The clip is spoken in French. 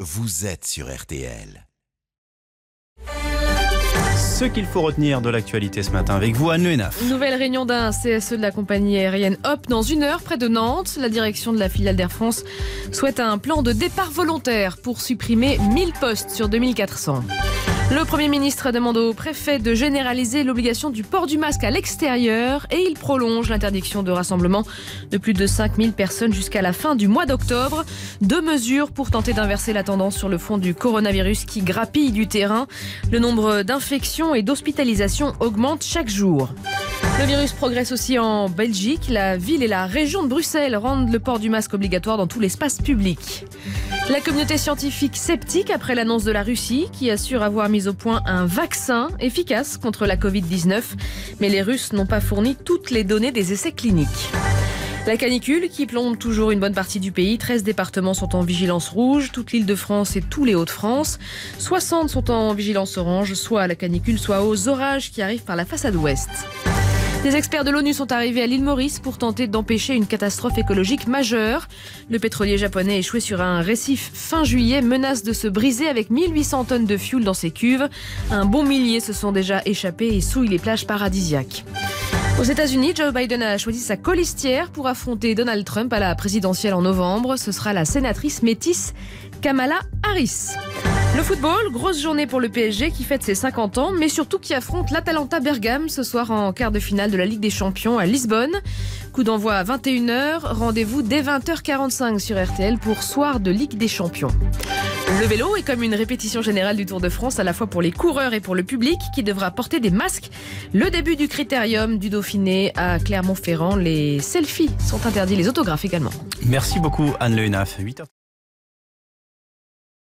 vous êtes sur RTL. Ce qu'il faut retenir de l'actualité ce matin avec vous, Anne Le Hénaff. Nouvelle réunion d'un CSE de la compagnie aérienne Hop dans 1 heure près de Nantes. La direction de la filiale d'Air France souhaite un plan de départ volontaire pour supprimer 1000 postes sur 2400. Le Premier ministre demande au préfet de généraliser l'obligation du port du masque à l'extérieur et il prolonge l'interdiction de rassemblement de plus de 5000 personnes jusqu'à la fin du mois d'octobre. 2 mesures pour tenter d'inverser la tendance sur le fond du coronavirus qui grappille du terrain. Le nombre d'infections et d'hospitalisations augmente chaque jour. Le virus progresse aussi en Belgique. La ville et la région de Bruxelles rendent le port du masque obligatoire dans tout l'espace public. La communauté scientifique sceptique après l'annonce de la Russie qui assure avoir mis au point un vaccin efficace contre la Covid-19. Mais les Russes n'ont pas fourni toutes les données des essais cliniques. La canicule qui plombe toujours une bonne partie du pays. 13 départements sont en vigilance rouge, toute l'Île-de-France et tous les Hauts-de-France. 60 sont en vigilance orange, soit à la canicule, soit aux orages qui arrivent par la façade ouest. Des experts de l'ONU sont arrivés à l'île Maurice pour tenter d'empêcher une catastrophe écologique majeure. Le pétrolier japonais échoué sur un récif fin juillet menace de se briser avec 1800 tonnes de fioul dans ses cuves. Un bon millier se sont déjà échappés et souillent les plages paradisiaques. Aux États-Unis, Joe Biden a choisi sa colistière pour affronter Donald Trump à la présidentielle en novembre. Ce sera la sénatrice métisse Kamala Harris. Le football, grosse journée pour le PSG qui fête ses 50 ans, mais surtout qui affronte l'Atalanta Bergame ce soir en quart de finale de la Ligue des Champions à Lisbonne. Coup d'envoi à 21h, rendez-vous dès 20h45 sur RTL pour Soir de Ligue des Champions. Le vélo est comme une répétition générale du Tour de France, à la fois pour les coureurs et pour le public qui devra porter des masques. Le début du critérium du Dauphiné à Clermont-Ferrand, les selfies sont interdits, les autographes également. Merci beaucoup Anne Le Hénaff. 8h.